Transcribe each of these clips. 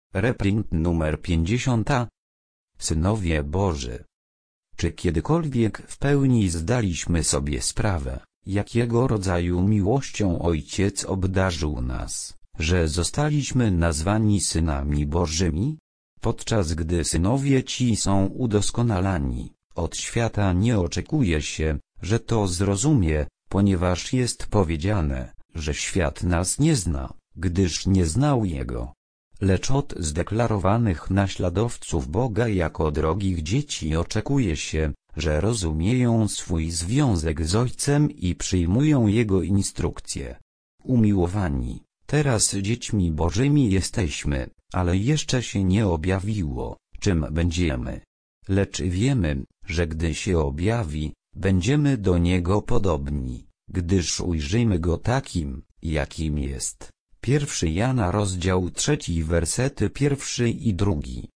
Reprint numer 50. Synowie Boży. Czy kiedykolwiek w pełni zdaliśmy sobie sprawę, jakiego rodzaju miłością Ojciec obdarzył nas, że zostaliśmy nazwani synami Bożymi? Podczas gdy synowie ci są udoskonalani, od świata nie oczekuje się, że to zrozumie, ponieważ jest powiedziane, że świat nas nie zna, gdyż nie znał Jego. Lecz od zdeklarowanych naśladowców Boga jako drogich dzieci oczekuje się, że rozumieją swój związek z Ojcem i przyjmują Jego instrukcje. Umiłowani, teraz dziećmi Bożymi jesteśmy, ale jeszcze się nie objawiło, czym będziemy. Lecz wiemy, że gdy się objawi, będziemy do Niego podobni, gdyż ujrzymy Go takim, jakim jest. 1 Jana rozdział 3 wersety 1 i 2.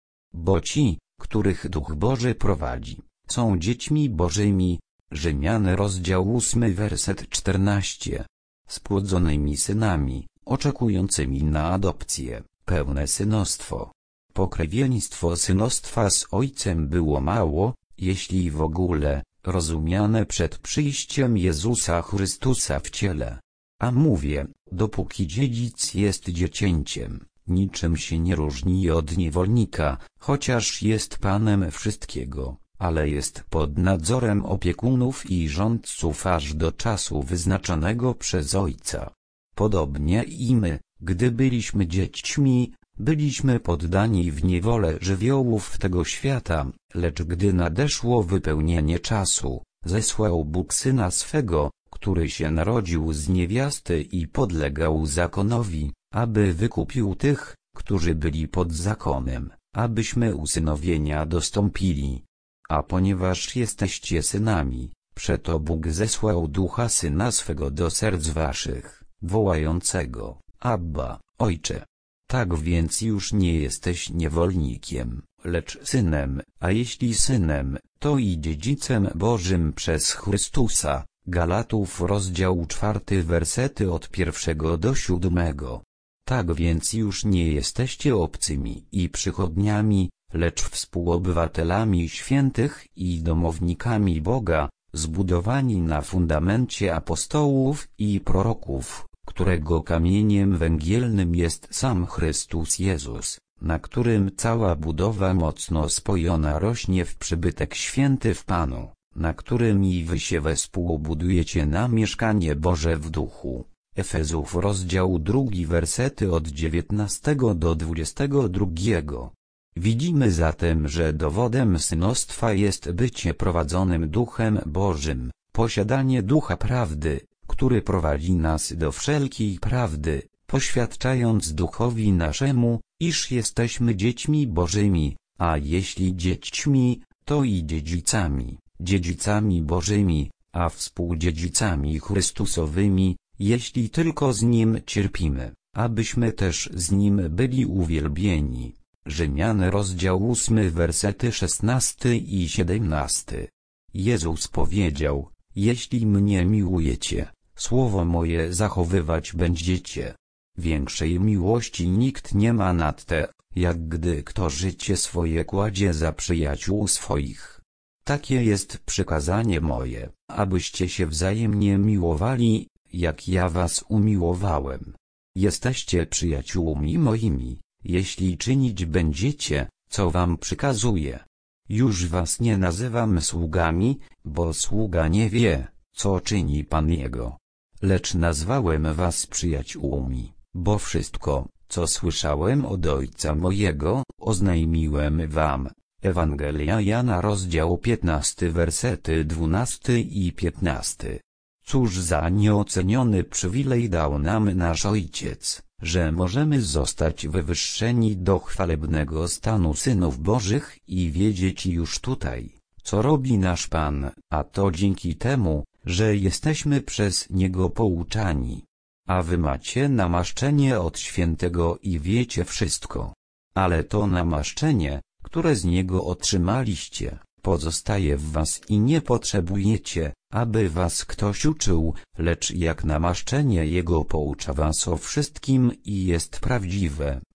Bo ci, których Duch Boży prowadzi, są dziećmi Bożymi. Rzymian rozdział 8 werset 14. Spłodzonymi synami, oczekującymi na adopcję, pełne synostwo. Pokrewieństwo synostwa z Ojcem było mało, jeśli w ogóle, rozumiane przed przyjściem Jezusa Chrystusa w ciele. A mówię, dopóki dziedzic jest dziecięciem, niczym się nie różni od niewolnika, chociaż jest panem wszystkiego, ale jest pod nadzorem opiekunów i rządców aż do czasu wyznaczonego przez Ojca. Podobnie i my, gdy byliśmy dziećmi, byliśmy poddani w niewolę żywiołów tego świata, lecz gdy nadeszło wypełnienie czasu, zesłał Bóg Syna swego, który się narodził z niewiasty i podlegał zakonowi, aby wykupił tych, którzy byli pod zakonem, abyśmy usynowienia dostąpili. A ponieważ jesteście synami, przeto Bóg zesłał Ducha Syna swego do serc waszych, wołającego: Abba, Ojcze. Tak więc już nie jesteś niewolnikiem, lecz synem, a jeśli synem, to i dziedzicem Bożym przez Chrystusa. Galatów rozdział 4 wersety od 1 do 7. Tak więc już nie jesteście obcymi i przychodniami, lecz współobywatelami świętych i domownikami Boga, zbudowani na fundamencie apostołów i proroków, którego kamieniem węgielnym jest sam Chrystus Jezus, na którym cała budowa mocno spojona rośnie w przybytek święty w Panu, na którym i wy się wespół budujecie na mieszkanie Boże w duchu. Efezów rozdział 2 wersety od 19 do 22. Widzimy zatem, że dowodem synostwa jest bycie prowadzonym Duchem Bożym, posiadanie Ducha Prawdy, który prowadzi nas do wszelkiej prawdy, poświadczając Duchowi naszemu, iż jesteśmy dziećmi Bożymi, a jeśli dziećmi, to i dziedzicami, dziedzicami Bożymi, a współdziedzicami Chrystusowymi, jeśli tylko z Nim cierpimy, abyśmy też z Nim byli uwielbieni. Rzymian rozdział 8 wersety 16 i 17. Jezus powiedział: jeśli mnie miłujecie, słowo moje zachowywać będziecie. Większej miłości nikt nie ma nad te, jak gdy kto życie swoje kładzie za przyjaciół swoich. Takie jest przykazanie moje, abyście się wzajemnie miłowali, jak ja was umiłowałem. Jesteście przyjaciółmi moimi, jeśli czynić będziecie, co wam przykazuję. Już was nie nazywam sługami, bo sługa nie wie, co czyni Pan jego. Lecz nazwałem was przyjaciółmi, bo wszystko, co słyszałem od Ojca mojego, oznajmiłem wam. Ewangelia Jana rozdział 15 wersety 12 i 15. Cóż za nieoceniony przywilej dał nam nasz Ojciec, że możemy zostać wywyższeni do chwalebnego stanu synów Bożych i wiedzieć już tutaj, co robi nasz Pan, a to dzięki temu, że jesteśmy przez Niego pouczani. A wy macie namaszczenie od Świętego i wiecie wszystko. Ale to namaszczenie, które z Niego otrzymaliście, pozostaje w was i nie potrzebujecie, aby was ktoś uczył, lecz jak namaszczenie Jego poucza was o wszystkim i jest prawdziwe,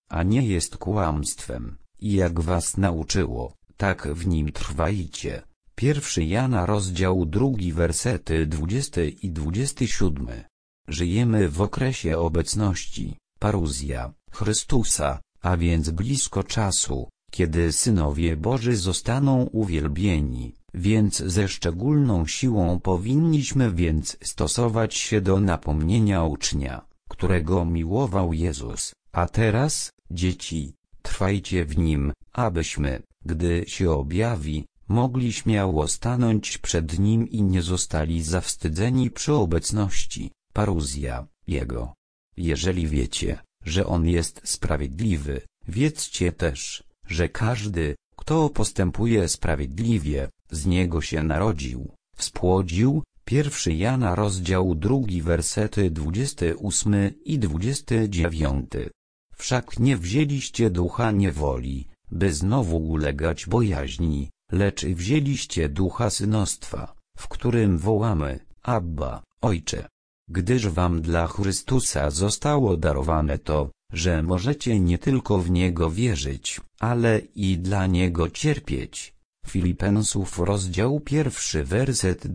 a nie jest kłamstwem, i jak was nauczyło, tak w nim trwajcie. 1 Jana rozdział 2 wersety 20 i 27. Żyjemy w okresie obecności, paruzja, Chrystusa, a więc blisko czasu, kiedy synowie Boży zostaną uwielbieni, więc ze szczególną siłą powinniśmy więc stosować się do napomnienia ucznia, którego miłował Jezus. A teraz, dzieci, trwajcie w nim, abyśmy, gdy się objawi, mogli śmiało stanąć przed nim i nie zostali zawstydzeni przy obecności, paruzja, jego. Jeżeli wiecie, że on jest sprawiedliwy, wiedzcie też, że każdy, kto postępuje sprawiedliwie, z niego się narodził, spłodził. 1 Jana rozdział 2 wersety 28 i 29. Wszak nie wzięliście ducha niewoli, by znowu ulegać bojaźni, lecz wzięliście ducha synostwa, w którym wołamy, Abba, Ojcze. Gdyż wam dla Chrystusa zostało darowane to, że możecie nie tylko w Niego wierzyć, ale i dla Niego cierpieć. Filipensów rozdział 1 werset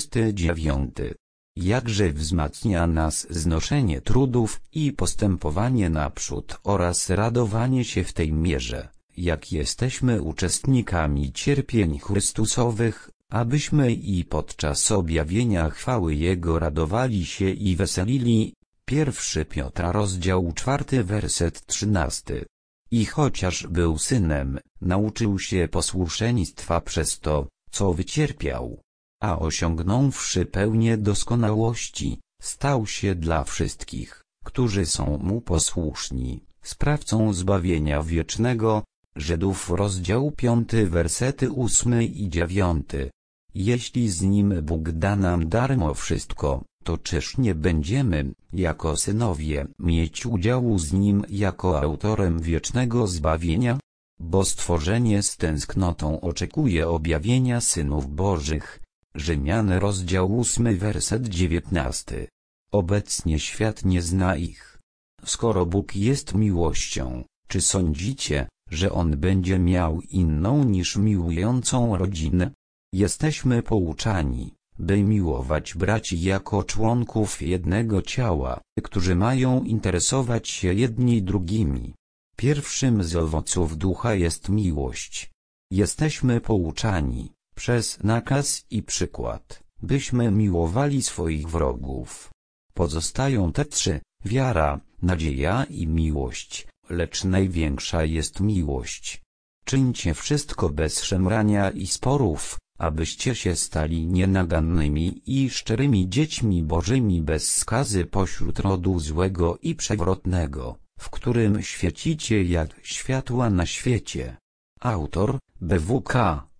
29. Jakże wzmacnia nas znoszenie trudów i postępowanie naprzód oraz radowanie się w tej mierze, jak jesteśmy uczestnikami cierpień Chrystusowych, abyśmy i podczas objawienia chwały Jego radowali się i weselili. 1 Piotra rozdział 4 werset 13. I chociaż był synem, nauczył się posłuszeństwa przez to, co wycierpiał, a osiągnąwszy pełnię doskonałości, stał się dla wszystkich, którzy są mu posłuszni, sprawcą zbawienia wiecznego. Żydów rozdział 5 wersety 8 i 9. Jeśli z nim Bóg da nam darmo wszystko, to czyż nie będziemy, jako synowie, mieć udziału z nim jako autorem wiecznego zbawienia? Bo stworzenie z tęsknotą oczekuje objawienia synów Bożych. Rzymian rozdział 8 werset 19. Obecnie świat nie zna ich. Skoro Bóg jest miłością, czy sądzicie, że On będzie miał inną niż miłującą rodzinę? Jesteśmy pouczani, by miłować braci jako członków jednego ciała, którzy mają interesować się jedni drugimi. Pierwszym z owoców ducha jest miłość. Jesteśmy pouczani, przez nakaz i przykład, byśmy miłowali swoich wrogów. Pozostają te trzy, wiara, nadzieja i miłość, lecz największa jest miłość. Czyńcie wszystko bez szemrania i sporów, abyście się stali nienagannymi i szczerymi dziećmi Bożymi bez skazy pośród rodu złego i przewrotnego, w którym świecicie jak światła na świecie. Autor, BWK.